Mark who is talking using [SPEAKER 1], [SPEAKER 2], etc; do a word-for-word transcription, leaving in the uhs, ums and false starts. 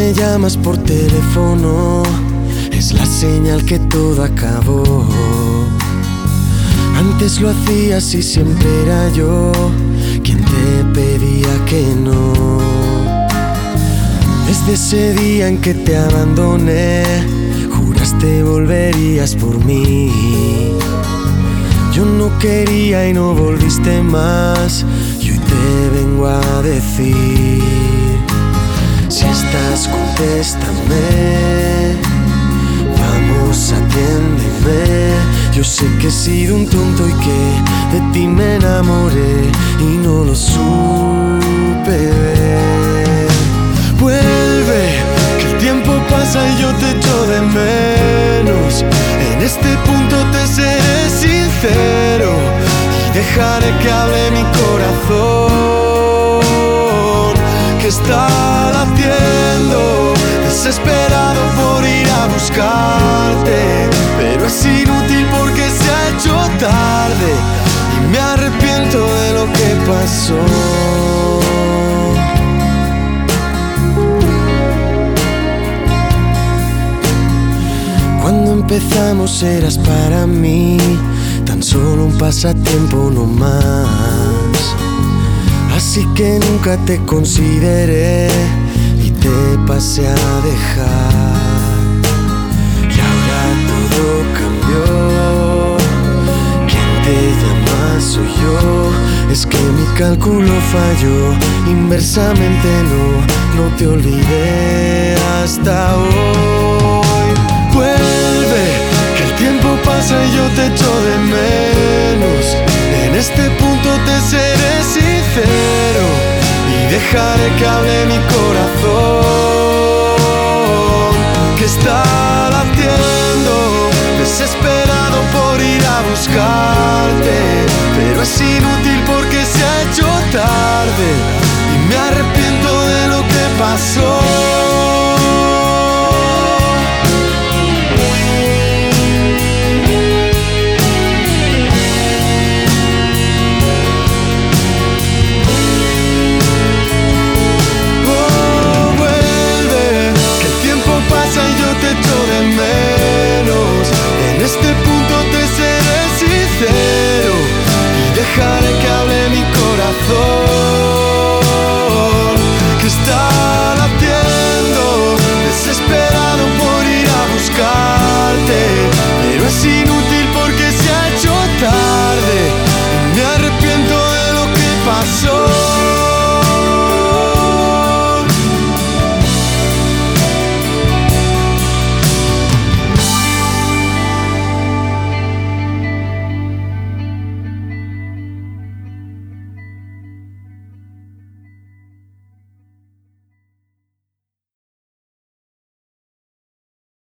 [SPEAKER 1] me llamas por teléfono, es la señal que todo acabó. Antes lo hacías y siempre era yo quien te pedía que no. Desde ese día en que te abandoné, juraste volverías por mí. Yo no quería y no volviste más, y hoy te vengo a decir: si estás, contéstame, vamos, atiéndeme. Yo sé que he sido un tonto y que de ti me enamoré y no lo supe ver. Vuelve, que el tiempo pasa y yo te echo de menos. En este punto te seré sincero y dejaré que hable mi corazón, que está latiendo, desesperado por ir a buscarte, pero es inútil porque se ha hecho tarde y me arrepiento de lo que pasó. Cuando empezamos eras para mí tan solo un pasatiempo no más, así que nunca te consideré y te pasé a dejar. Y ahora todo cambió, quien te llama soy yo. Es que mi cálculo falló, inversamente no, no te olvidé hasta hoy. Vuelve, que el tiempo pasa y yo te echo de menos. En este punto te seré sincero y dejaré que hable mi corazón, que está latiendo, desesperado por ir a buscarte, pero es inútil porque se ha hecho tarde y me arrepiento de lo que pasó. Dejaré que hable mi corazón, que está latiendo, desesperado por ir a buscarte, pero es inútil porque se ha hecho tarde y me arrepiento de lo que pasó.